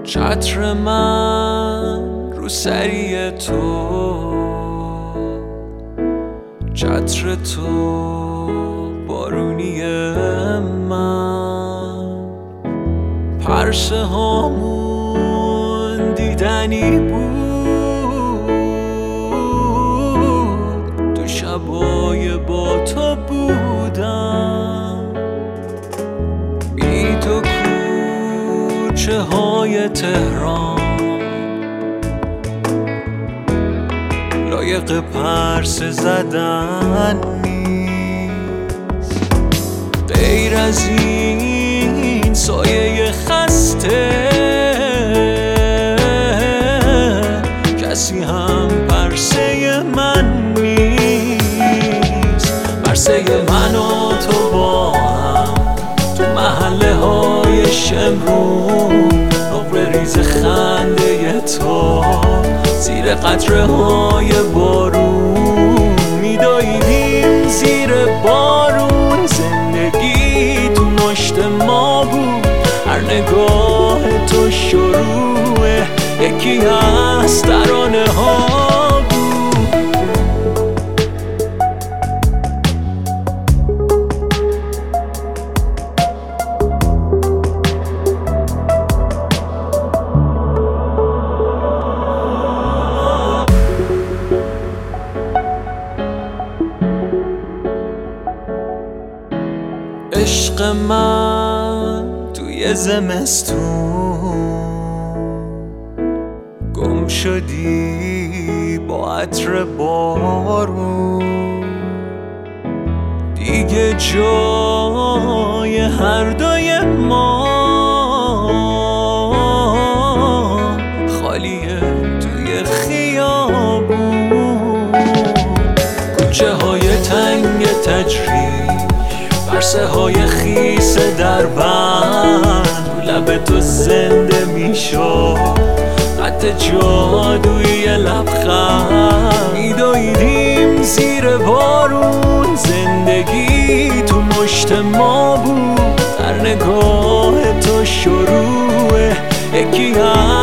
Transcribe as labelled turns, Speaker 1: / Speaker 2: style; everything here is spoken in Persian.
Speaker 1: چتر من رو سری تو، چتر تو بارونی من، پرسه هامون دیدنی بود، تو شبای با تو بودم، بی تو کوچه های تهران لایق پرسه زدن نیست، غیر از این سایه خسته کسی هم پرسه من نیست. پرسه من و تو با هم تو محله های شمرون، نقره ریز خنده تو زیر قطره های بارون، میدویدیم زیر بارون، زندگی تو مشت ما بود، هر نگاه تو شروع یکی از ترانه ها بود. عشق من توی زمستون گم شدی با عطر بارون، دیگه جای هر دوی ما خالیه توی خیابون، کوچه های تنگ تجریش، پرسه های خیس در بند، لب تو زنده میشد خط جادوی لبخند، میدویدیم زیر بارون، زندگی تو مشت ما بود، در نگاه تو شروع یکی